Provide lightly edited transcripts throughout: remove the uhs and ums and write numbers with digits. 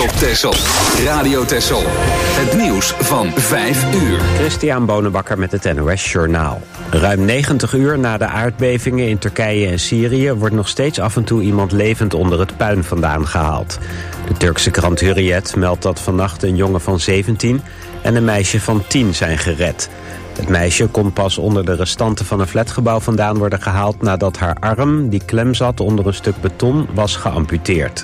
op Texel. Radio Texel. Het nieuws van 5 uur. Christian Bonenbakker met het NOS Journaal. Ruim 90 uur na de aardbevingen in Turkije en Syrië wordt nog steeds af en toe iemand levend onder het puin vandaan gehaald. De Turkse krant Hürriyet meldt dat vannacht een jongen van 17 en een meisje van 10 zijn gered. Het meisje kon pas onder de restanten van een flatgebouw vandaan worden gehaald nadat haar arm, die klem zat onder een stuk beton, was geamputeerd.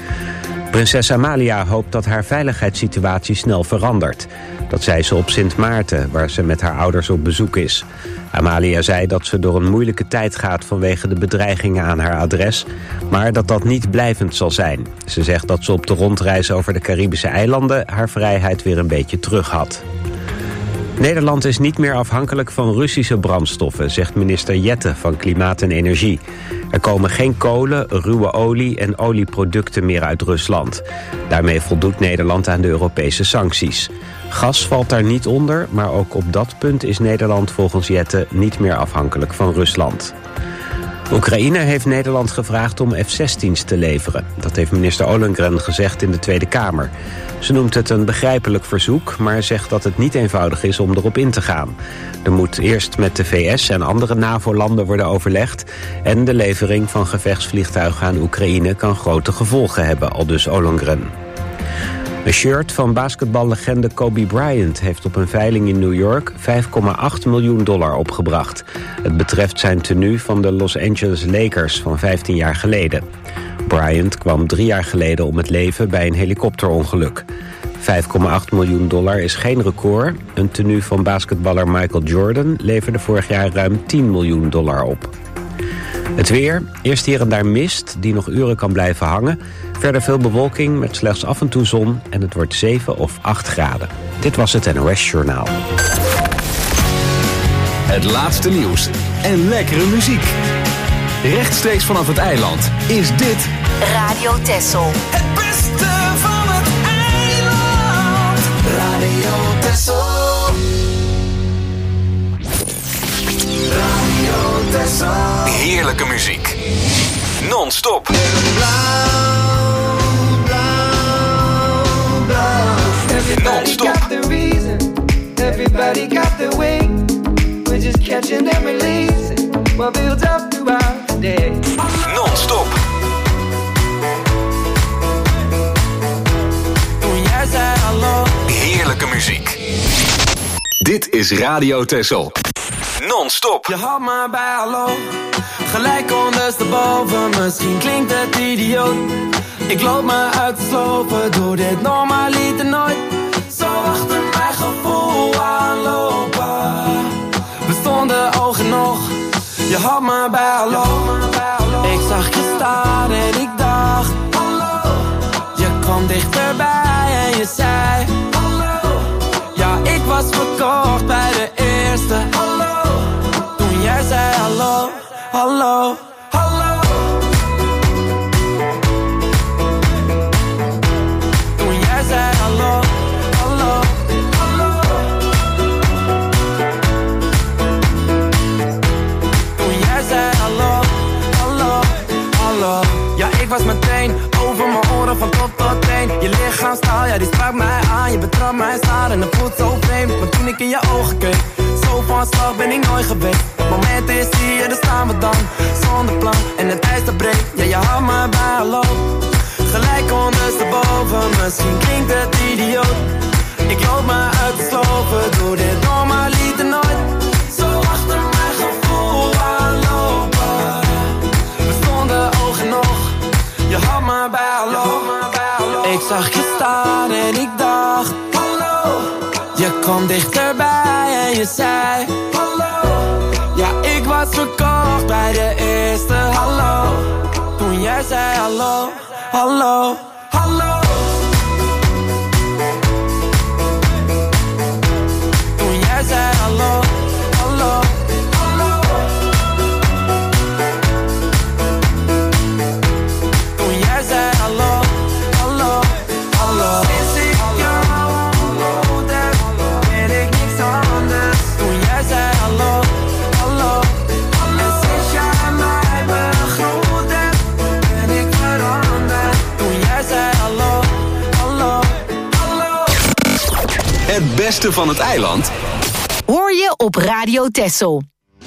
Prinses Amalia hoopt dat haar veiligheidssituatie snel verandert. Dat zei ze op Sint Maarten, waar ze met haar ouders op bezoek is. Amalia zei dat ze door een moeilijke tijd gaat vanwege de bedreigingen aan haar adres, maar dat dat niet blijvend zal zijn. Ze zegt dat ze op de rondreis over de Caribische eilanden haar vrijheid weer een beetje terug had. Nederland is niet meer afhankelijk van Russische brandstoffen, zegt minister Jette van Klimaat en Energie. Er komen geen kolen, ruwe olie en olieproducten meer uit Rusland. Daarmee voldoet Nederland aan de Europese sancties. Gas valt daar niet onder, maar ook op dat punt is Nederland volgens Jette niet meer afhankelijk van Rusland. Oekraïne heeft Nederland gevraagd om F-16's te leveren. Dat heeft minister Ollongren gezegd in de Tweede Kamer. Ze noemt het een begrijpelijk verzoek, maar zegt dat het niet eenvoudig is om erop in te gaan. Er moet eerst met de VS en andere NAVO-landen worden overlegd, en de levering van gevechtsvliegtuigen aan Oekraïne kan grote gevolgen hebben, aldus Ollongren. Een shirt van basketballegende Kobe Bryant heeft op een veiling in New York $5,8 miljoen opgebracht. Het betreft zijn tenue van de Los Angeles Lakers van 15 jaar geleden. Bryant kwam 3 jaar geleden om het leven bij een helikopterongeluk. $5,8 miljoen is geen record. Een tenue van basketballer Michael Jordan leverde vorig jaar ruim $10 miljoen op. Het weer, eerst hier en daar mist, die nog uren kan blijven hangen. Verder veel bewolking met slechts af en toe zon en het wordt 7 of 8 graden. Dit was het NOS Journaal. Het laatste nieuws en lekkere muziek. Rechtstreeks vanaf het eiland is dit Radio Texel. Het beste van het eiland. Radio Texel. Radio Texel. heerlijke muziek. Non-stop. Non-stop. Everybody got the way. We're just catching and releasing what builds up throughout the day. Non-stop. Heerlijke muziek. Dit is Radio Texel. Non-stop. Je had me bij hallo, gelijk ondersteboven. Misschien klinkt het idioot. Ik loop me uit te slopen, doe dit normaliter nooit. Zo achter mijn gevoel aanlopen. We stonden oog in oog, je had me bij hallo. Ik zag je staan en ik dacht hallo. Je kwam dichterbij en je zei hallo. Ja, ik was verkocht bij de eerste hallo. Toen jij zei hallo, hallo, hallo. Toen jij zei hallo, hallo, hallo. Toen jij zei hallo, hallo, hallo. Ja, ik was meteen over mijn oren van top tot teen. Je lichaamstaal, ja die sprak mij aan. Je betrapt mij zwaar en het voelt zo vreemd. Maar toen ik in je ogen keek, zo van slag ben ik nooit geweest. Het moment is hier, daar staan we dan. Zonder plan en het ijs dat breekt. Ja, je houdt me bij hallo. Gelijk ondersteboven, misschien klinkt het idioot. Ik loop me uit te slopen, doe dit normaliter nooit. Zo achter mijn gevoel aanlopen. We stonden oog in oog, je houdt me bij hallo. Ik zag je staan en ik dacht hallo. Je kwam dichterbij en je zei hallo. Ja, ik was verkocht bij de eerste hallo. Toen jij zei hallo, hallo, hallo. Toen jij zei hallo, hallo, hallo. Toen jij zei hallo, hallo, hallo. Sinds ik jou ontmoet heb, ben ik niks anders. Toen jij zei hallo, hallo, hallo. En sinds jij mij begroet hebt, ben ik veranderd. Toen jij beste van het eiland hoor je op Radio Texel.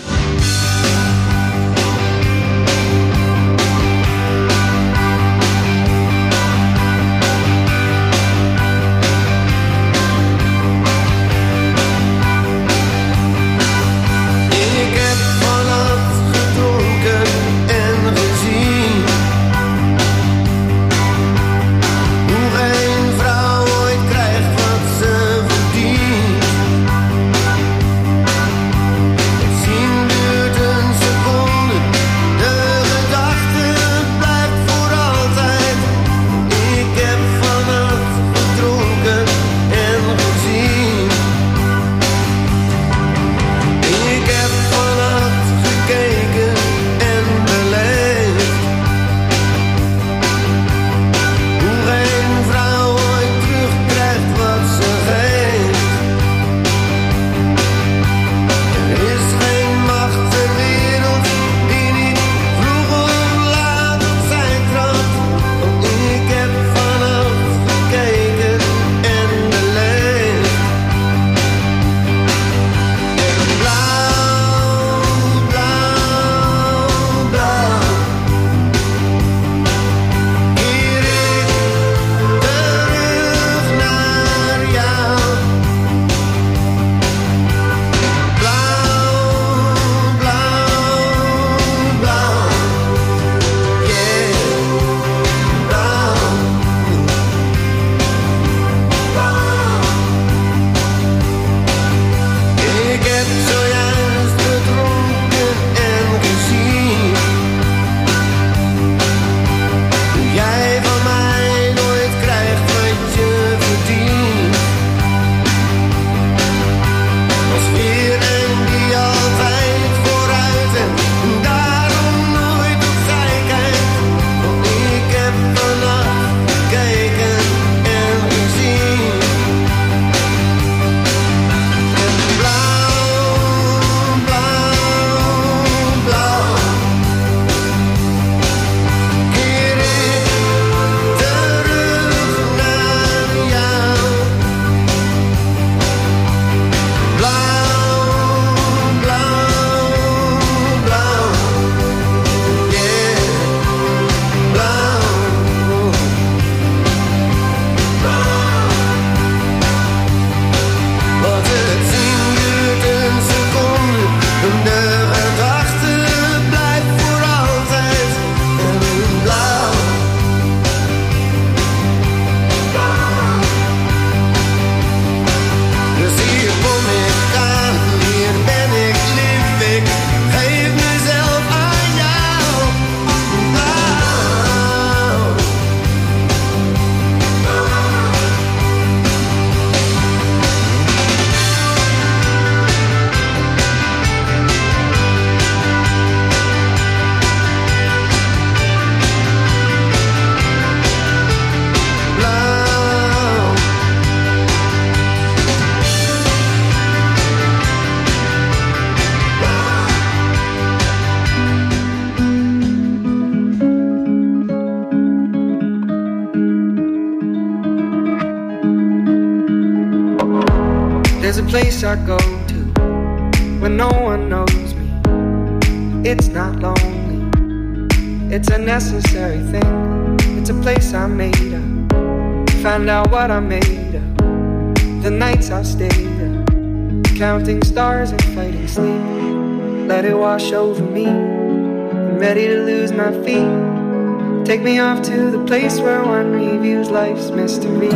Place I go to when no one knows me. It's not lonely, it's a necessary thing. It's a place I made up, find out what I made of. The nights I've stayed up, counting stars and fighting sleep. Let it wash over me, I'm ready to lose my feet. Take me off to the place where one reviews life's mystery.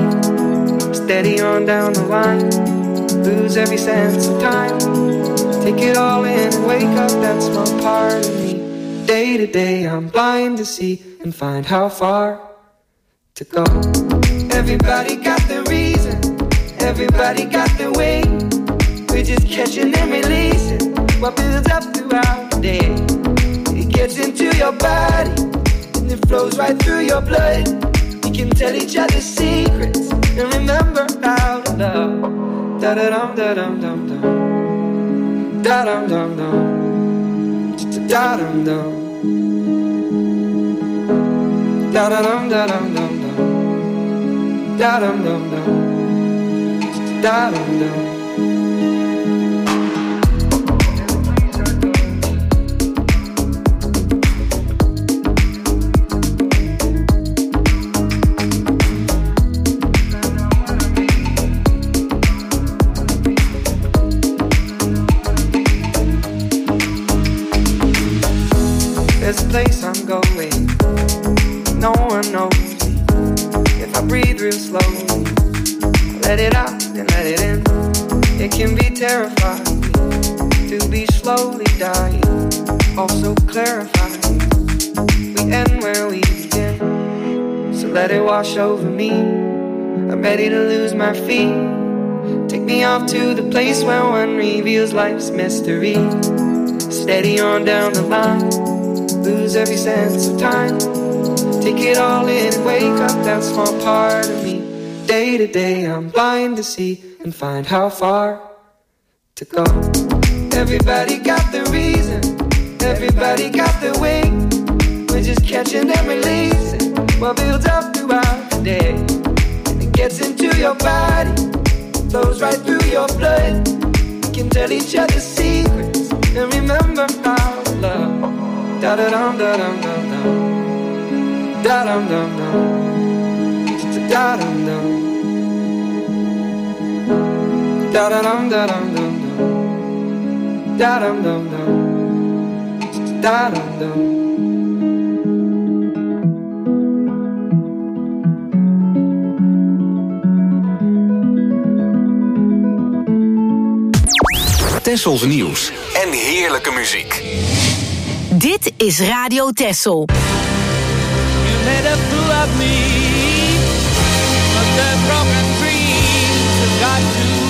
Steady on down the line, lose every sense of time. Take it all in and wake up that small part of me. Day to day I'm blind to see and find how far to go. Everybody got their reason, everybody got their way. We're just catching and releasing what builds up throughout the day. It gets into your body and it flows right through your blood. We can tell each other secrets and remember how to love. Da da dum da dum dum dum, da dum dum dum, da dum dum, da da dum da dum dum dum, da dum dum dum, Da-dum-dum. There's a place I'm going, no one knows me. If I breathe real slowly, I let it out and let it in. It can be terrifying to be slowly dying, also clarifying. We end where we begin, so let it wash over me. I'm ready to lose my feet. Take me off to the place where one reveals life's mystery. Steady on down the line, lose every sense of time. Take it all in and wake up that small part of me. Day to day I'm blind to see and find how far to go. Everybody got the reason, everybody got the way. We're just catching and releasing what builds up throughout the day. And it gets into your body, flows right through your blood. We can tell each other secrets and remember our love. Da-da-dum-da-dum-dum-dum, da-dum-dum-dum, da-dum-dum, da-da-dum-da-dum-dum, da-dum-dum-dum, da-dum-dum. Tessels nieuws en heerlijke muziek. Dit is Radio Tessel. You made a fool of me, but the broken dreams have got to end.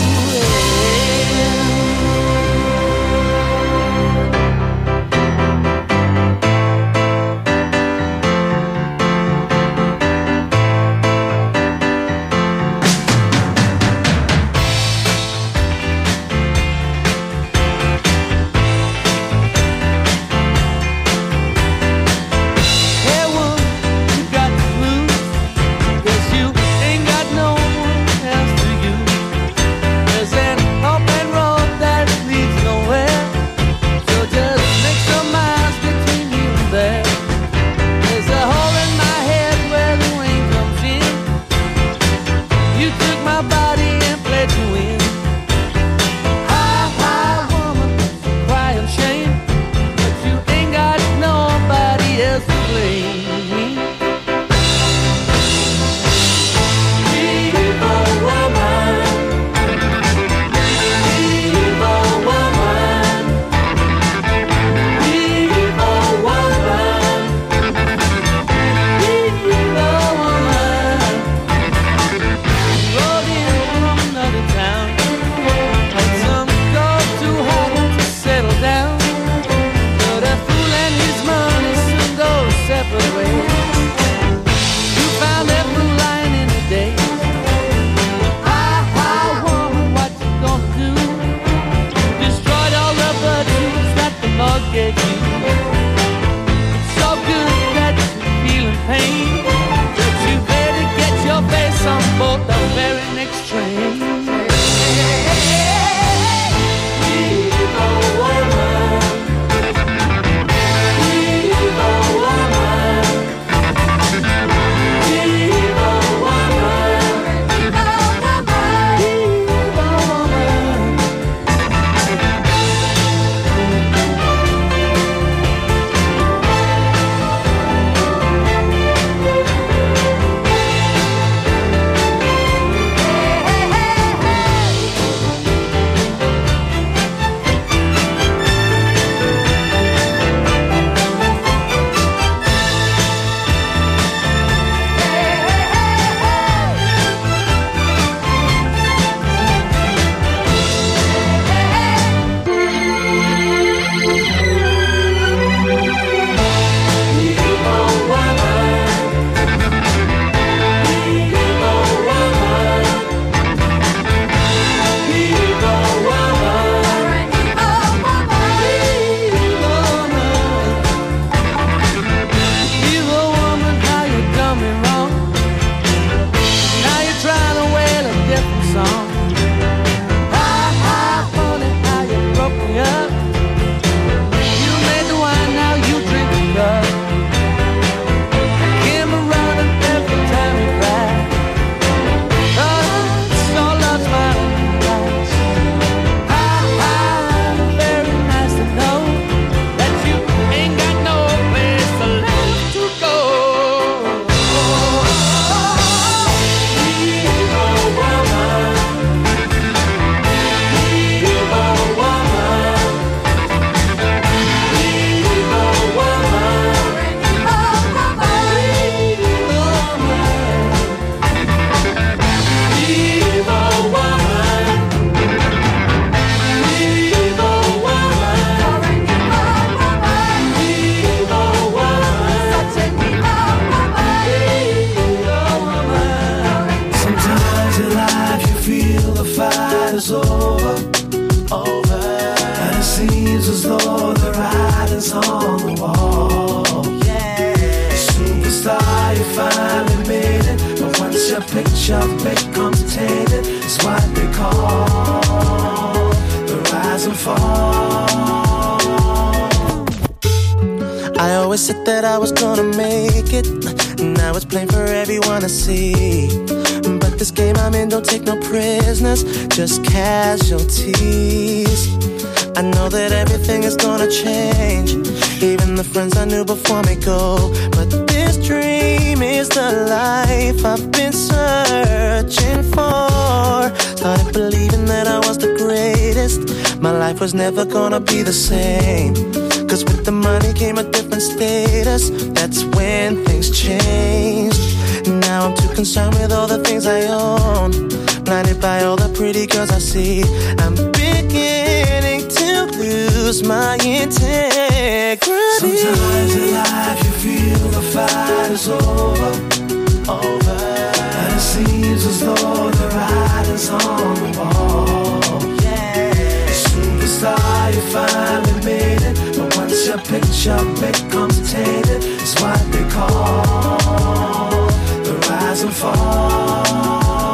picture becomes tainted. It's what they call the rise and fall. I always said that I was gonna make it. Now it's plain for everyone to see. But this game I'm in don't take no prisoners, just casualties. I know that everything is gonna change. Even the friends I knew before me go. But this dream is the life I've been searching for. Started believing that I was the greatest. My life was never gonna be the same. Cause with the money came a different status. That's when things changed. Now I'm too concerned with all the things I own. Blinded by all the pretty girls I see. I'm beginning to lose my integrity. Sometimes in life you feel the fight is over. And it seems as though the writing's on the wall. Superstar, you finally made it. But once your picture becomes tainted, it's what they call the rise and fall.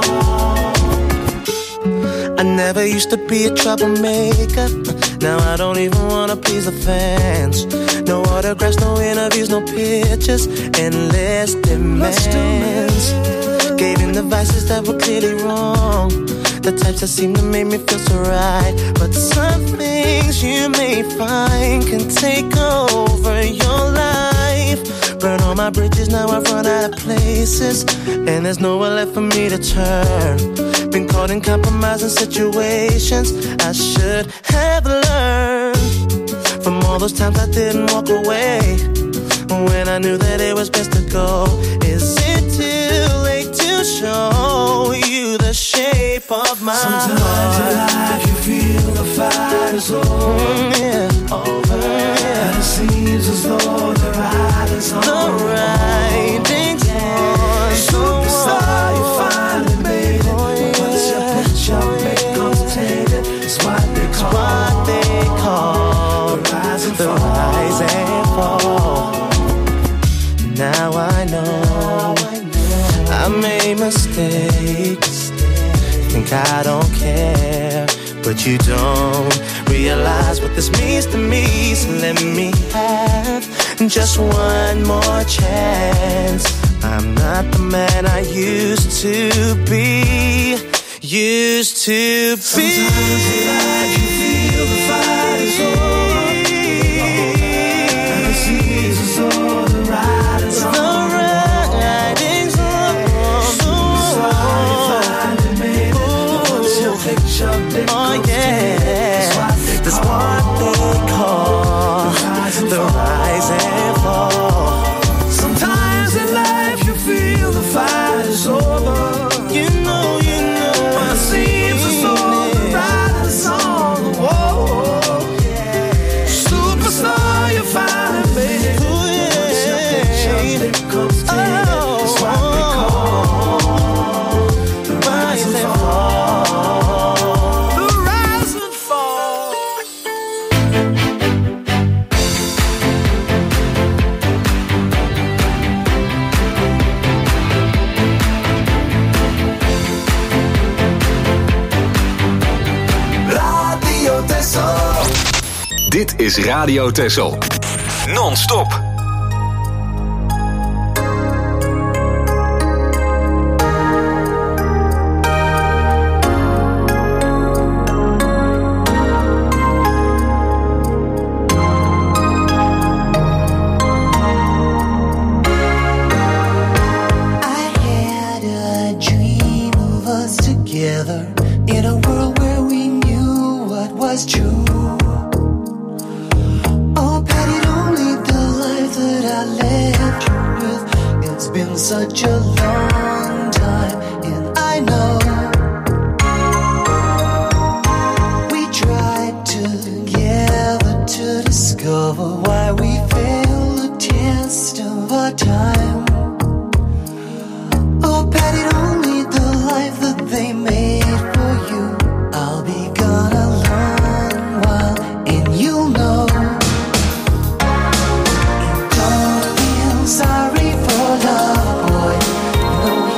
I never used to be a troublemaker. Now I don't even wanna please the fans. No autographs, no interviews, no pictures. Endless demands. Gave in the vices that were clearly wrong. The types that seem to make me feel so right. But some things you may find can take over your life. Burn all my bridges, now I've run out of places. And there's nowhere left for me to turn. Been caught in compromising situations I should have learned from all those times I didn't walk away when I knew that it was best to go. Is it too late to show you the shape of my Sometimes heart? in life you feel the fight is over, over. And it seems as though the writing's on the writing's on. Superstar, you finally made it. Once your picture becomes tainted, it's what they call the rise and fall. Now I know I made mistakes. Think I don't care, but you don't realize what this means to me. So let me have just one more chance. I'm not the man I used to be. Sometimes in life you feel the fight is over, and it seems as though the writing's on. Superstar, you finally made it. But once your picture becomes tainted, it's what they call the rise and fall. Sometimes in life you feel the fight is over. You know. And it seems as though the writing's on the wall. Superstar, you finally made it. Once your picture becomes tainted, it's what they call the rise and fall. The rise and fall. Radio Texel. Dit is Radio Texel. Non-stop. Together in a world where we knew what was true. Oh, Patty, don't lead the life that I left you with. It's been such a long time, and I know we tried together to discover why we failed the test of our time. Oh, Patty, don't lead the life that they made for you. I'll be gone a long while, and you'll know. And don't feel sorry for love, boy. No,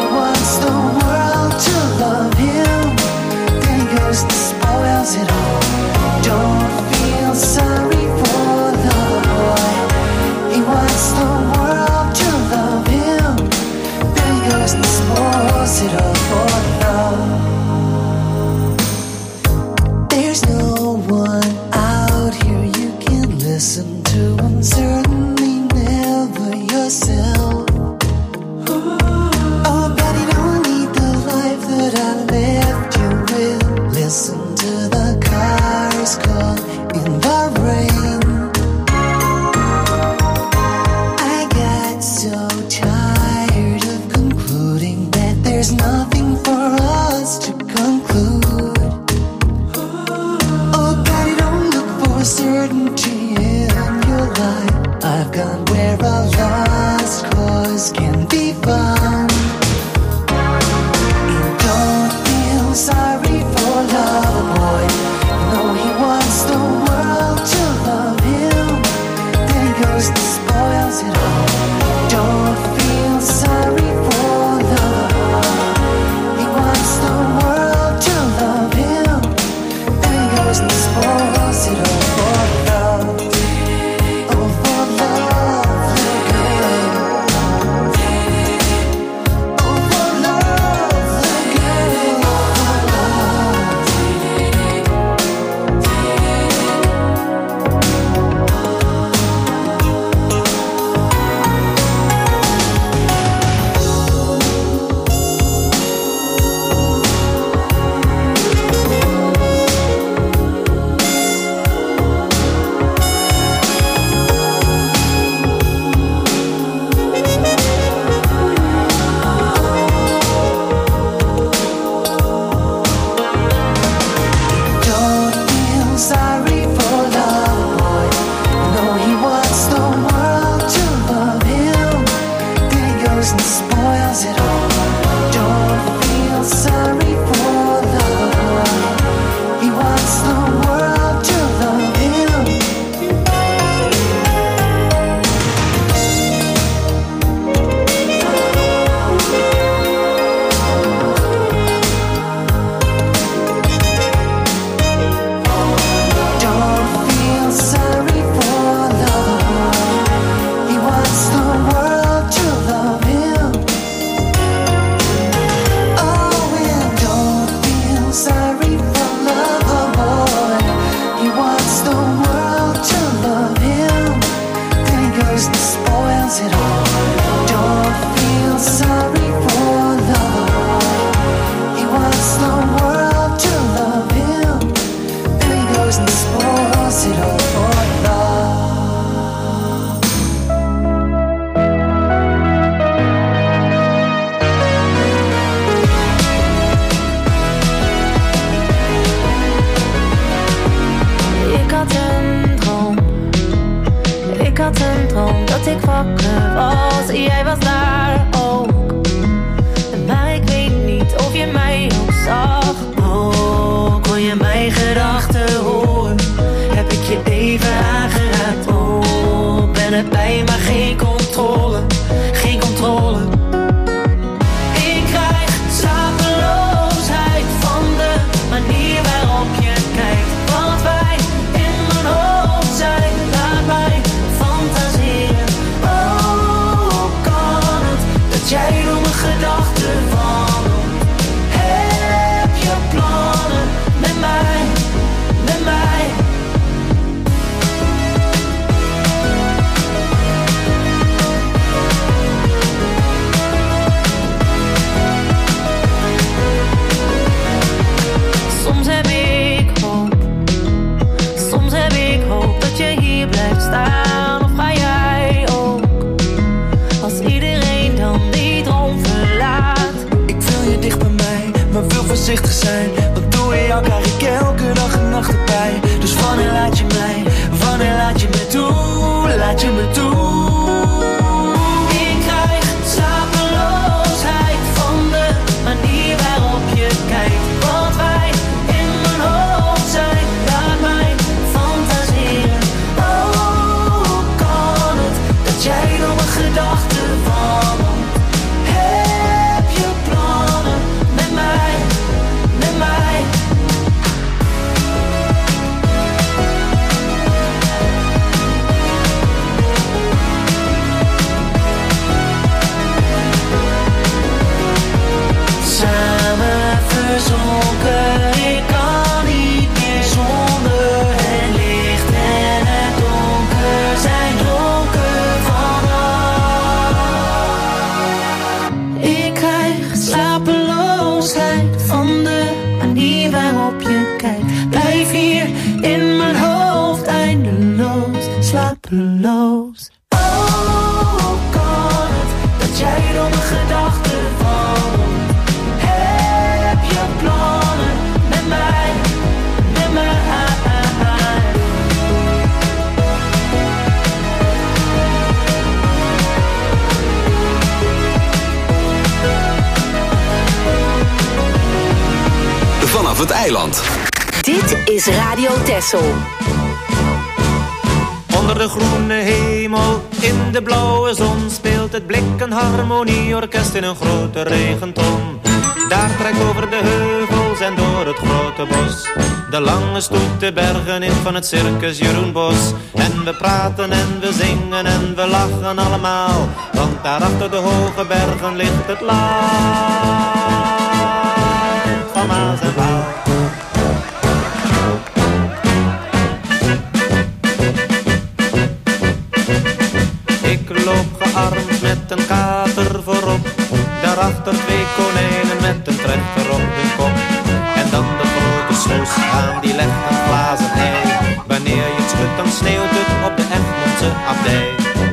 was daar ook. Maar ik weet niet of je mij ook zag. Oh, kon je mijn gedachten horen? Heb ik je even aangeraakt? Oh, ben erbij maar geen controle. Geen controle. Ik krijg slapeloosheid van de manier waarop je kijkt. Wat wij in mijn hoofd zijn, laat mij fantaseren. Oh, hoe kan het dat jij door mijn gedachten wandelt? Heb je plannen met mij, met mij? Soms heb ik hoop dat je hier blijft staan. Of ga jij ook, als iedereen dan die droom verlaat? Ik wil je dicht bij mij, maar wil voorzichtig zijn. Want door jou krijg ik elke dag en nacht erbij. Dus wanneer laat je mij, wanneer laat je me toe, laat je me toe. Ik krijg slapeloosheid van de manier waarop je kijkt. Wat wij in mijn hoofd zijn, laat mij fantaseren. Oh, hoe kan het dat jij door mijn gedachten wandelt? Heb je plannen met mij, met mij? Samen verzonken, ik kan niet meer zonder. Het licht en het donker zijn dronken vanaf. Ik krijg slapeloosheid van de manier waarop je kijkt. Blijf hier in mijn hoofd eindeloos slapeloos. Oh, hoe kan het dat jij door mijn gedachten wandelt? Heb je plannen met mij, met mij? Vanaf het eiland. Dit is Radio Texel. Onder de groene hemel, in de blauwe zon, speelt het Blik een harmonieorkest in een grote regenton. Daar trekt over de heuvels en door het grote bos de lange stoet de bergen in van het circus Jeroen Bos. En we praten en we zingen en we lachen allemaal, want daar achter de hoge bergen ligt het land van Maas en Waal. Ik loop gearmd met een kater voorop, daarachter 2 konijnen met een trechter op hun kop. En dan de grote snoes aan, die legt een glazen ei. Wanneer je het schudt, dan sneeuwt het op de Egmondse abdij.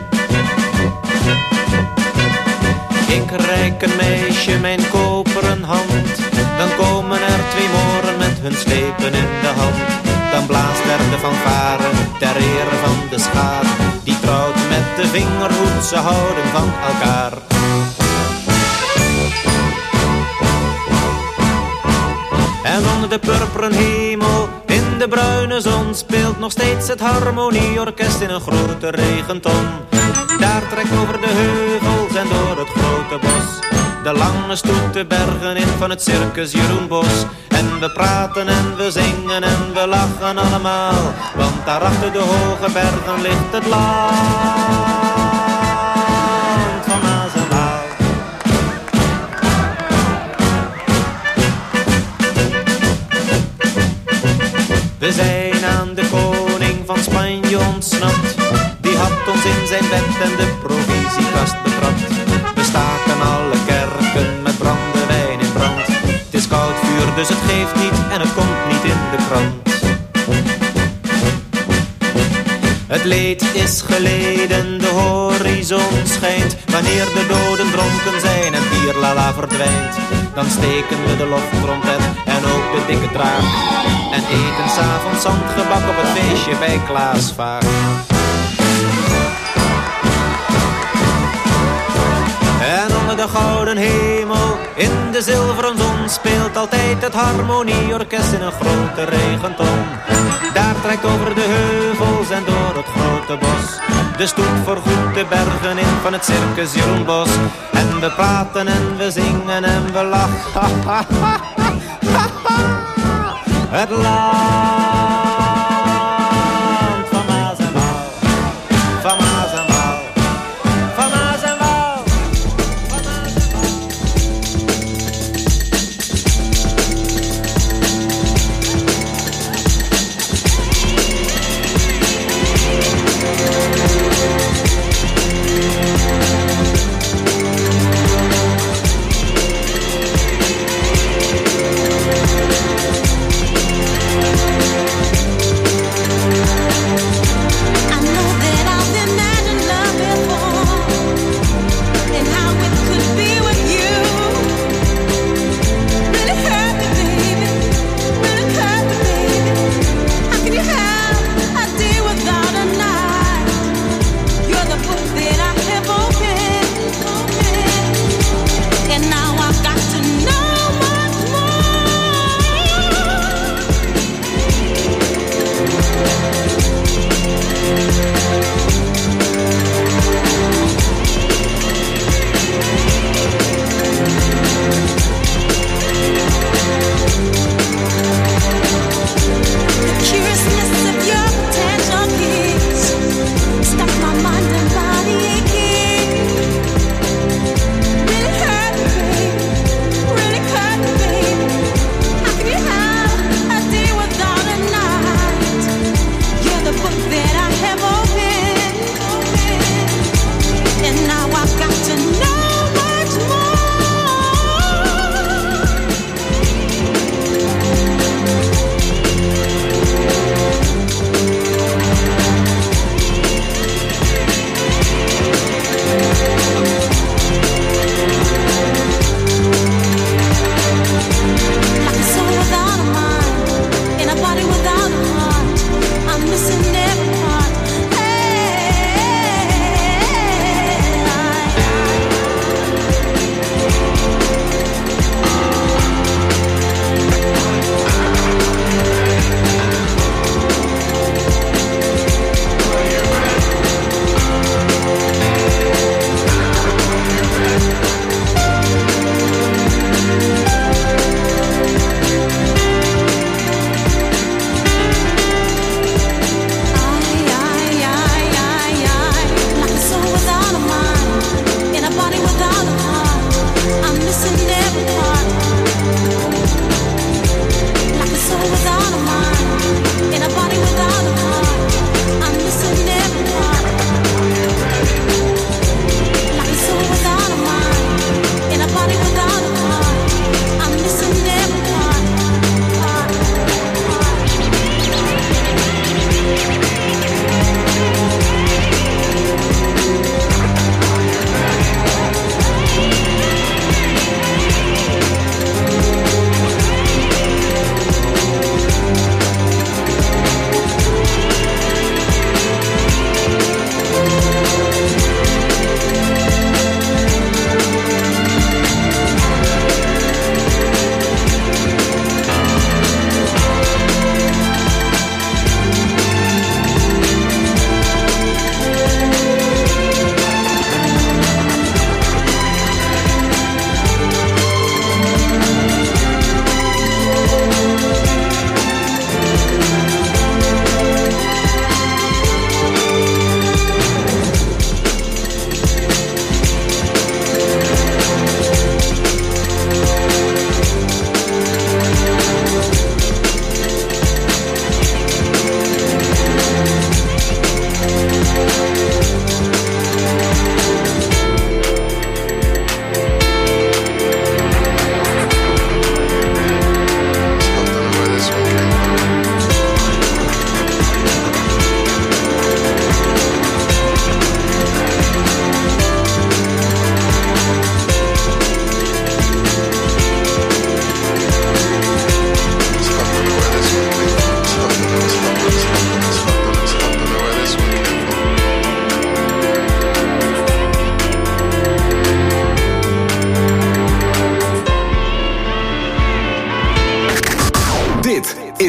Ik reik een meisje mijn koperen hand, dan komen er 2 moren met hun slepen in de hand. Dan blaast er de fanfare ter ere van de schaar, die trouwt met de vingerhoed, ze houden van elkaar. En onder de purperen hemel, in de bruine zon, speelt nog steeds het harmonieorkest in een grote regenton. Daar trekt over de heuvels en door het grote bos de lange stoet de bergen in van het circus Jeroen Bos. En we praten en we zingen en we lachen allemaal, want daarachter de hoge bergen ligt het land van Maas en Waal. We zijn aan de koning van Spanje ontsnapt, die had ons in zijn bed en de provisiekast betrapt. We staken alle kerken met brandewijn in brand. Het is koud vuur, dus het geeft niet en het komt niet in de krant. Het leed is geleden, de horizon schijnt. Wanneer de doden dronken zijn en bierlala verdwijnt, dan steken we de loftrompet en ook de dikke draak en eten 's avonds zandgebak op het feestje bij Klaas Vaak. onder de gouden hemel. In de zilveren zon speelt altijd het harmonieorkest in een grote regenton. Daar trekt over de heuvels en door het grote bos de stoet voorgoed de bergen in van het circus Jeroen Bos. En we praten en we zingen en we lachen. Het land van Maas en Waal, van Maas en Waal, van Maas en Waal, van Maas en Waal.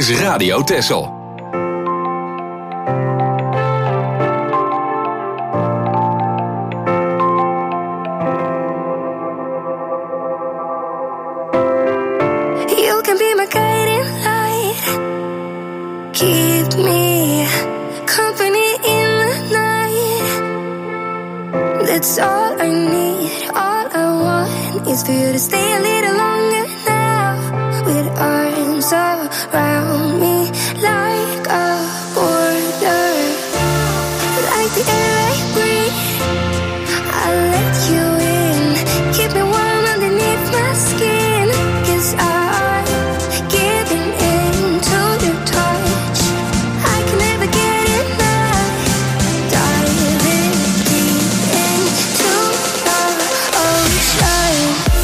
is Radio Texel. You can be my guiding light. Keep me company in the night. That's all I need. All I want is for you to stay a little longer now. With arms around me like a border. Like the air I breathe, I'll let you in. Keep me warm underneath my skin. 'Cause I'm giving in to your touch. I can never get enough. Diving deep into the ocean.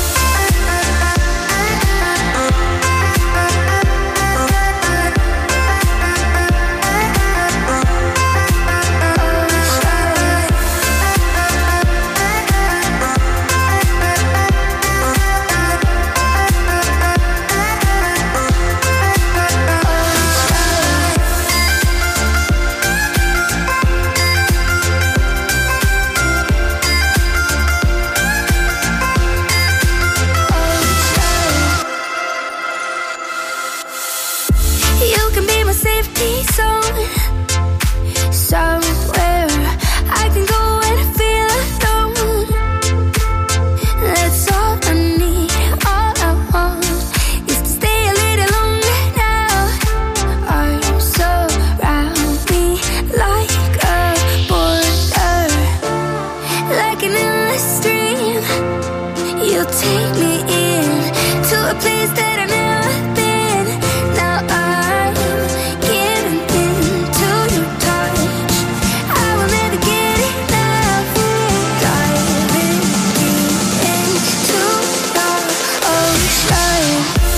You can be my safety zone. Somewhere I can go and feel alone. That's all I need. All I want is to stay a little longer now. Arms around me like a border. Like an endless stream, you take me in to a place that I've never been. Now I'm giving in to your touch. I will never get enough. Diving deep into the ocean.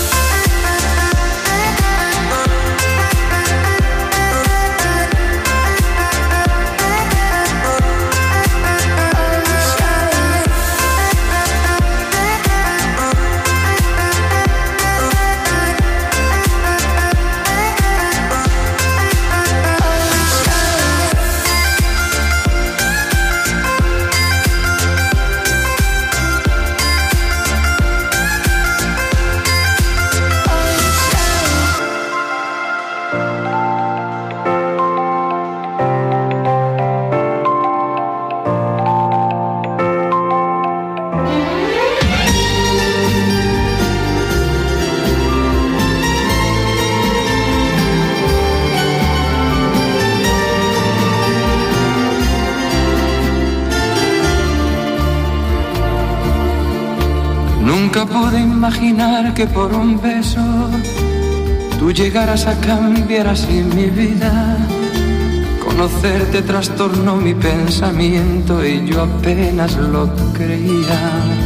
Nunca pude imaginar que por un beso tú llegaras a cambiar así mi vida. Conocerte trastornó mi pensamiento y yo apenas lo creía.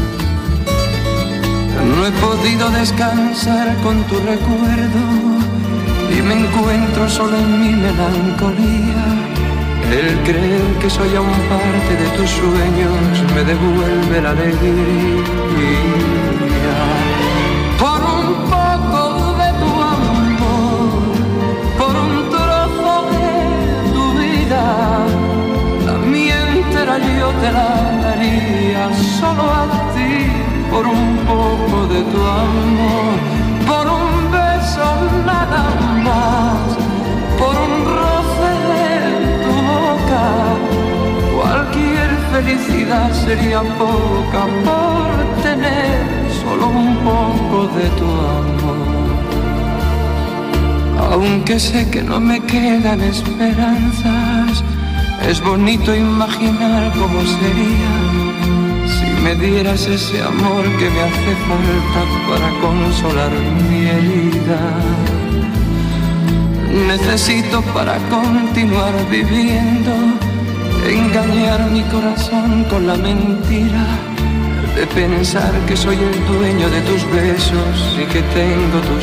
No he podido descansar con tu recuerdo y me encuentro solo en mi melancolía. El creer que soy aún parte de tus sueños me devuelve la alegría. Por un poco de tu amor, por un trozo de tu vida, la mía entera yo te la daría solo a ti. Por un poco de tu amor, por un beso nada más, por un roce de tu boca, cualquier felicidad sería poca por tener solo un poco de tu amor. Aunque sé que no me quedan esperanzas, es bonito imaginar cómo sería si me dieras ese amor que me hace falta para consolar mi herida. Necesito para continuar viviendo engañar mi corazón con la mentira de pensar que soy el dueño de tus besos y que tengo tus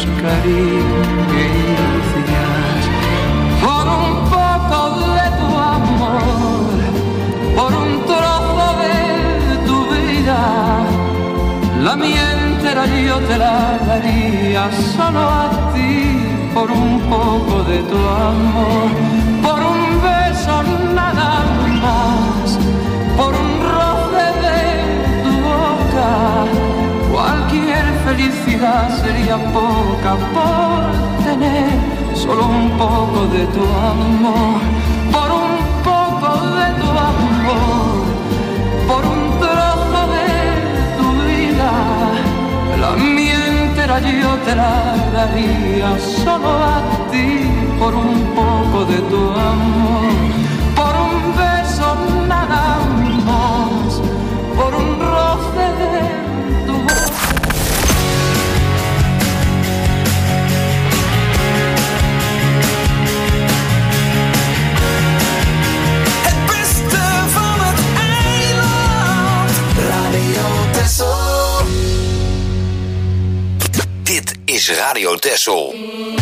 caricias. Por un poco de tu amor, por un trozo de tu vida, la mía entera yo te la daría solo a ti. por un poco de tu amor, por un beso nada más, por un roce de tu boca. Cualquier felicidad sería poca por tener solo un poco de tu amor, por un poco de tu amor, por un trozo de tu vida. La mía entera yo te la daría solo a ti, por un poco de tu amor, por un beso nada más, por un roce de tu voz. Het beste van het eiland, Radio Texel. Dit is Radio Texel.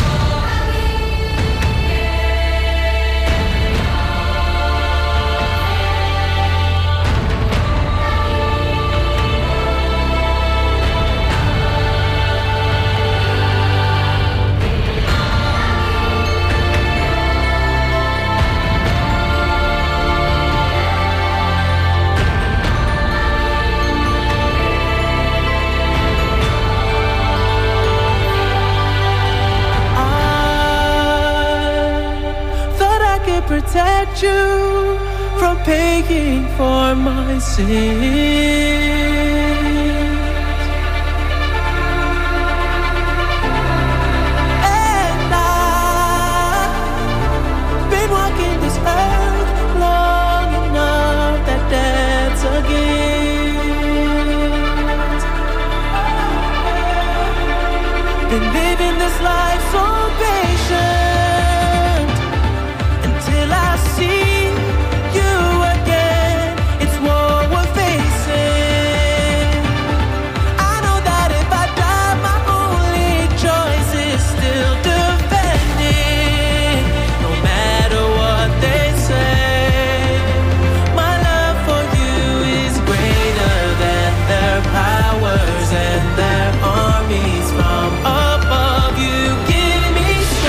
Protect you from paying for my sins. And I've been walking this earth long enough that that's a gift. Been living this life so patient. I see you again, it's what we're facing. I know that if I die, my only choice is still defending. No matter what they say, my love for you is greater than their powers and their armies from above. You give me strength.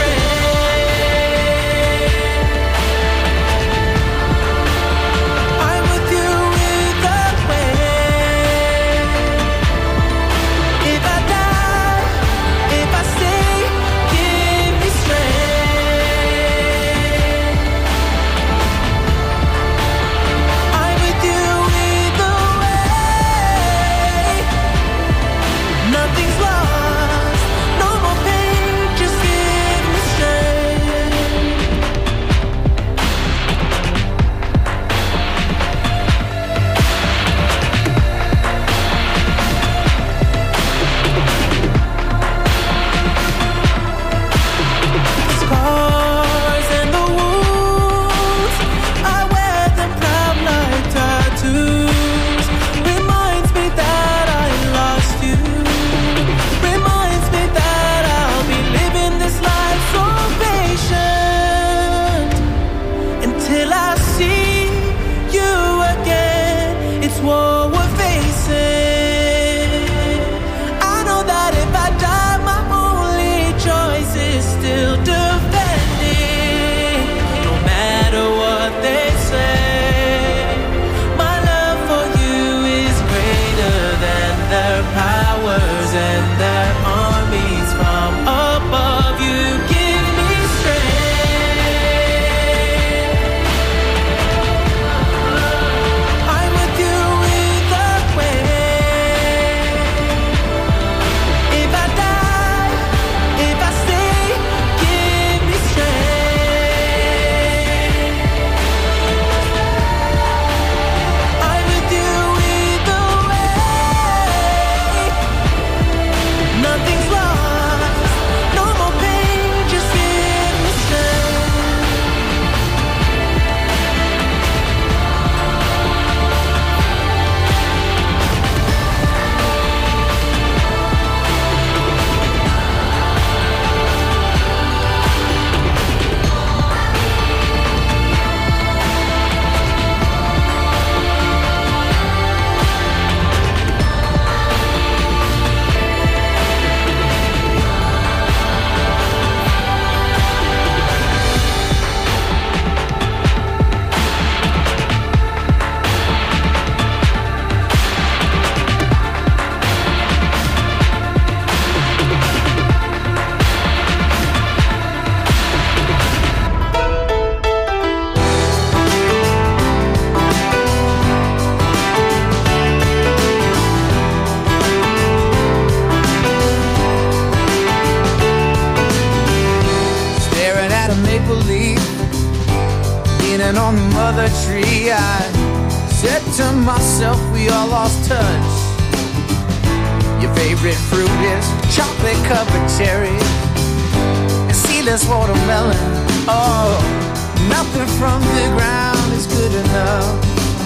country. I said to myself, we all lost touch. Your favorite fruit is chocolate covered cherries and seedless watermelon. Oh, nothing from the ground is good enough.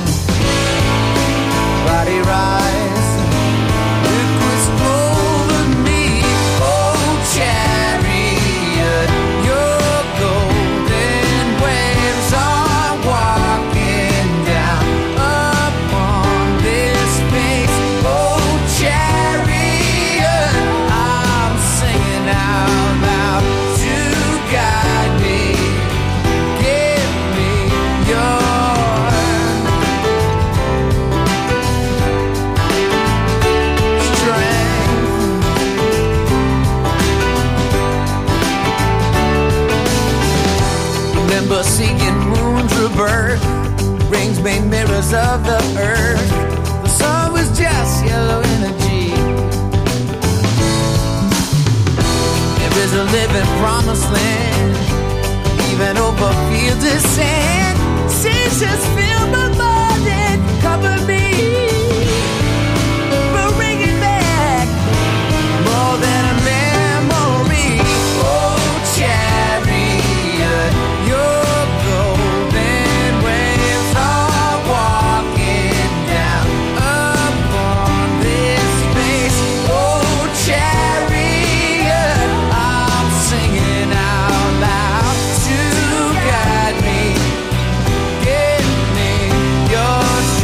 Body rise, liquids over me. Oh, chariot, your golden waves are walking down upon this space. Oh, chariot, I'm singing out loud to guide me. Give me your remember seeing moons rebirth, rings made mirrors of the earth. The sun was just yellow energy. There is a living promised land, even over fields of sand. Seas just fill my mind and cover me. We're bringing back more than a memory. Oh, chariot, your golden waves are walking down upon this space. Oh, chariot, I'm singing out loud to guide me. Give me your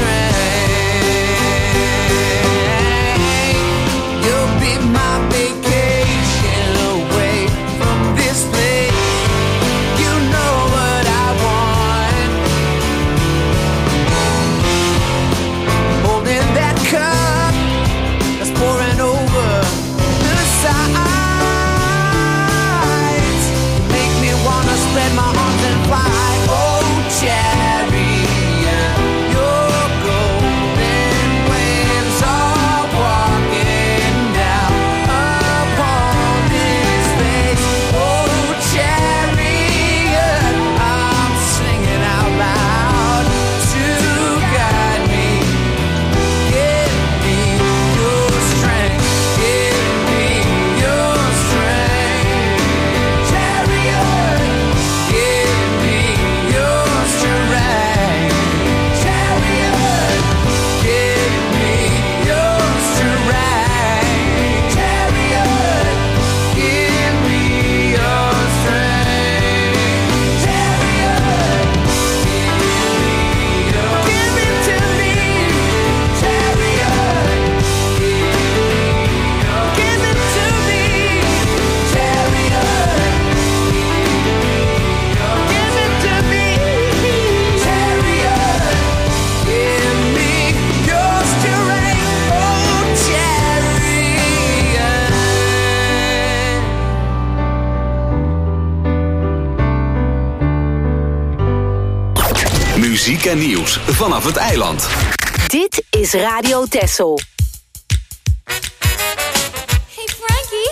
strength. You'll be my vacation away from this place. You know what I want. Holding that cup that's pouring over the sides. Make me wanna spread my arms and fly. Oh, chariot, your golden waves are walking down upon this space. Oh, chariot, I'm singing out loud to guide me. Give me your strength. Give me your strength. Chariot, give me your strength. Chariot, give me your strength. Chariot, give me your strength. Chariot, give it to me. Chariot, give it to me. Chariot, give it to me. Chariot, give me your strength. Oh, chariot. Muziek en nieuws vanaf het eiland. Dit is Radio Texel. Hey, Frankie.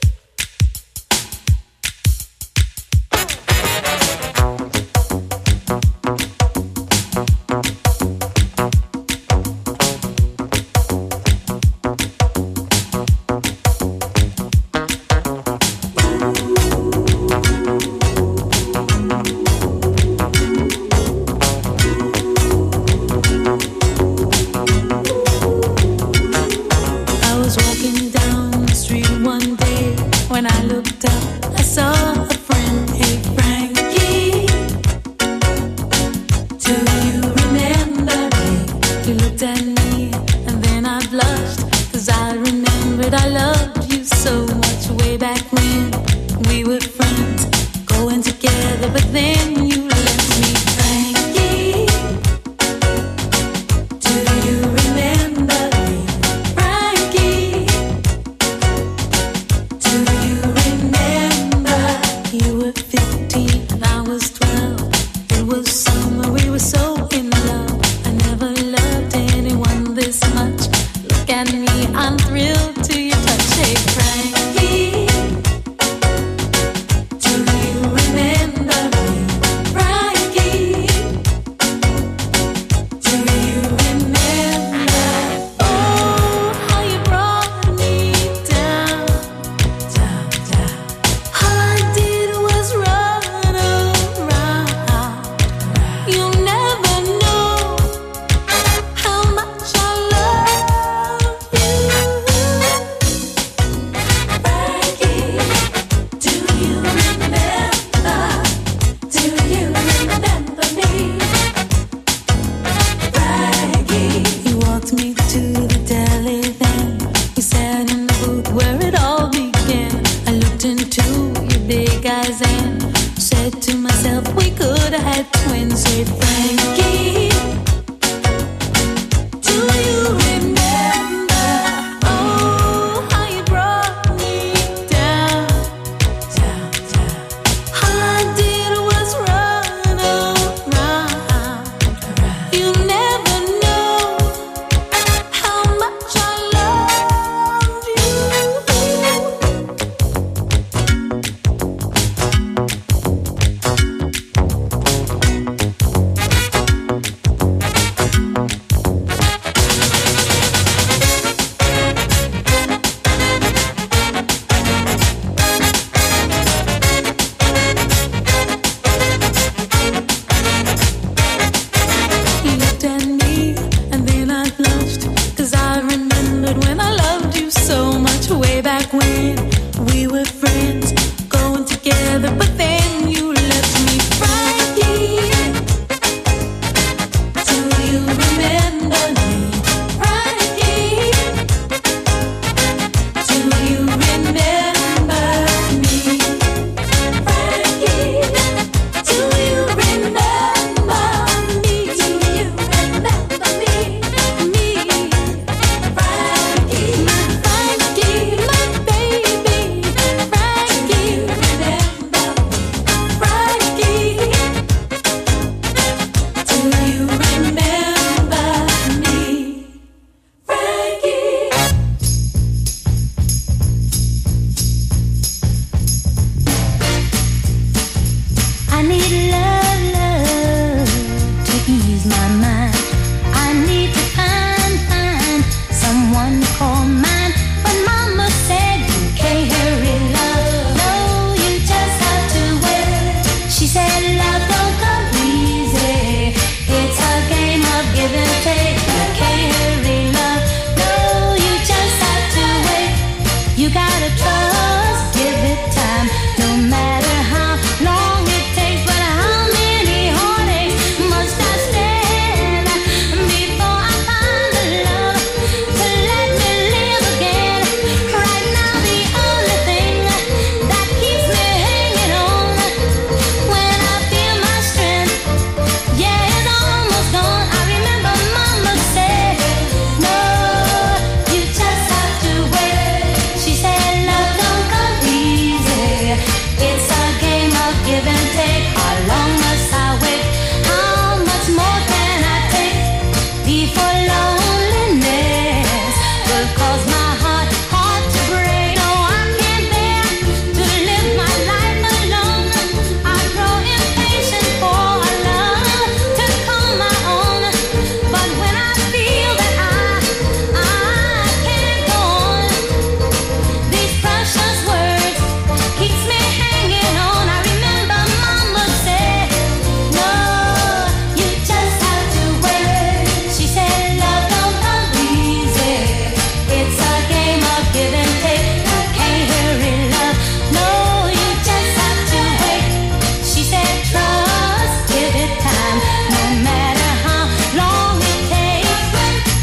I was walking down the street one day. When I looked up, I saw a friend. Hey, Frankie, do you remember me? You looked at me and then I blushed, 'cause I remembered I loved you so much way back when we were friends, going together, but then you left me. Frankie, do you remember me? Frankie, do you remember? You were 15 and I was 12. It was summer, we were so in love. I never loved anyone this much. Look at me, I'm thrilled to your touch. Hey, Frankie, do you remember me? Frankie, you so much way back when we were friends, going together, but then you left me. Frankie, do you remember me? Frankie, do you remember me? Frankie, do you remember me? Do you remember me? Frankie, my baby, Frankie, remember Frankie, do you remember me? Frankie. I need love to ease my mind. I need to find someone to call mine. But Mama said you can't hurry love. No, you just have to wait. She said love don't come easy. It's a game of give and take. You can't hurry love. No, you just have to wait. You gotta trust, give it time. No matter how long it takes, but how many heartaches must I stand before I find the love to let me live again? Right now the only thing that keeps me hanging on when I feel my strength, yeah, it's almost gone. I remember Mama said, no, you just have to wait. She said love don't come easy. It's a game of give and take. How long must I wait? How much more can I take before loneliness will cause my heart to break? No, I can't bear to live my life alone. I grow impatient for a love to call my own. But when I feel that I can't go on, these precious words keeps me hanging on. I remember Mama said, no, you just have to wait. She said love don't come easy. It's a game of give and take. You can't hurry love. No, you just have to wait. She said trust, give it time. No matter how long it takes.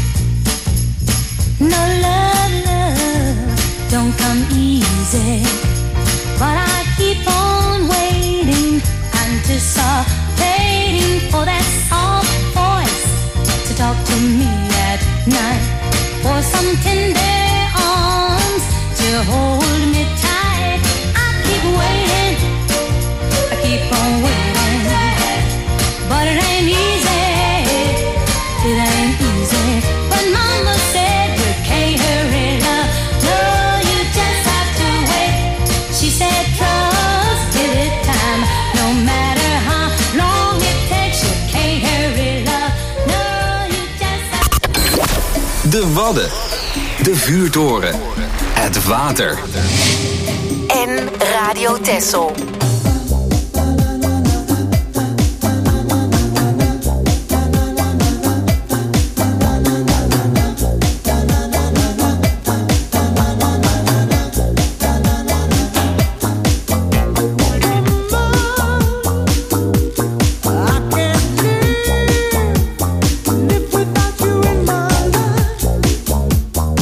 No love don't come easy. But I keep on waiting, anticipating for that soft voice to talk to me at night, for some tender arms to hold me tight. I keep waiting, I keep on waiting, but it ain't easy, it ain't easy. But Mama said you can't hurry love. No, you just have to wait. She said trust, give it time. No matter how long it takes, you can't hurry love. No, you just have De Wadden. De vuurtoren. Het water. En Radio Texel.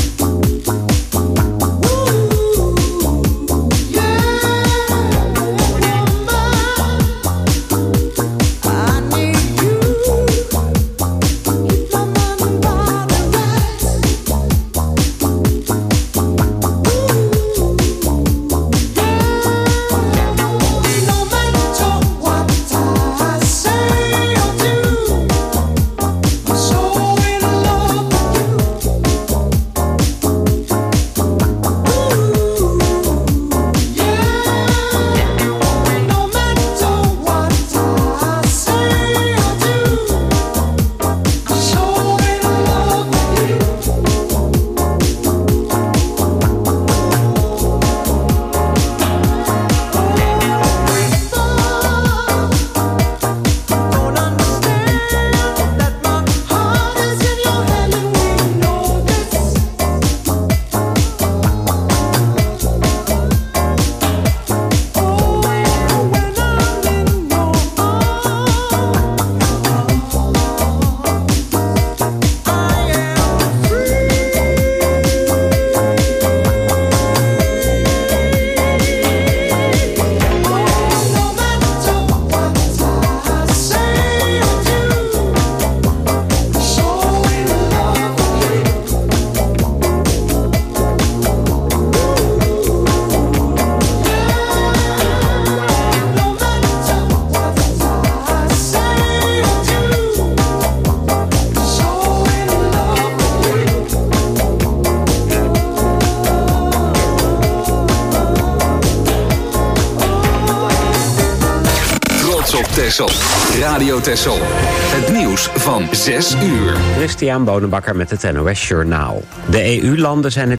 Yeah. Texel. Radio Texel. Het nieuws van 6 uur. Christian Bonenbakker met het NOS Journaal. De EU-landen zijn het